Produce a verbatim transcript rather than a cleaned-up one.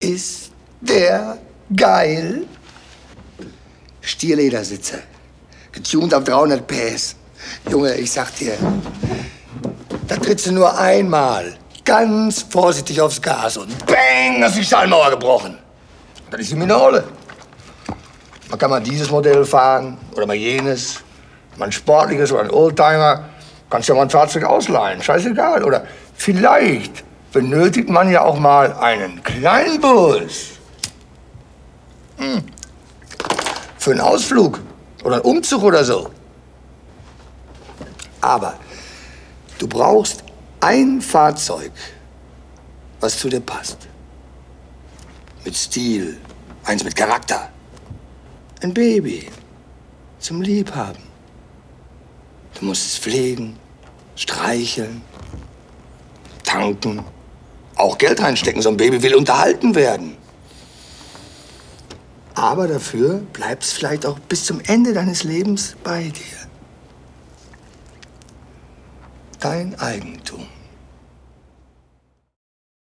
Ist der geil? Stierledersitze, getuned auf dreihundert P S. Junge, ich sag dir, da trittst du nur einmal ganz vorsichtig aufs Gas und bang, ist die Schallmauer gebrochen. Das ist die Minole. Man kann mal dieses Modell fahren oder mal jenes, mal ein sportliches oder ein Oldtimer. Kannst ja mal ein Fahrzeug ausleihen, scheißegal. Oder vielleicht benötigt man ja auch mal einen kleinen Bus. Hm. Für einen Ausflug oder einen Umzug oder so. Aber du brauchst ein Fahrzeug, was zu dir passt. Mit Stil, eins mit Charakter. Ein Baby zum Liebhaben. Du musst es pflegen, streicheln, tanken, auch Geld reinstecken. So ein Baby will unterhalten werden. Aber dafür bleibst vielleicht auch bis zum Ende deines Lebens bei dir. Dein Eigentum.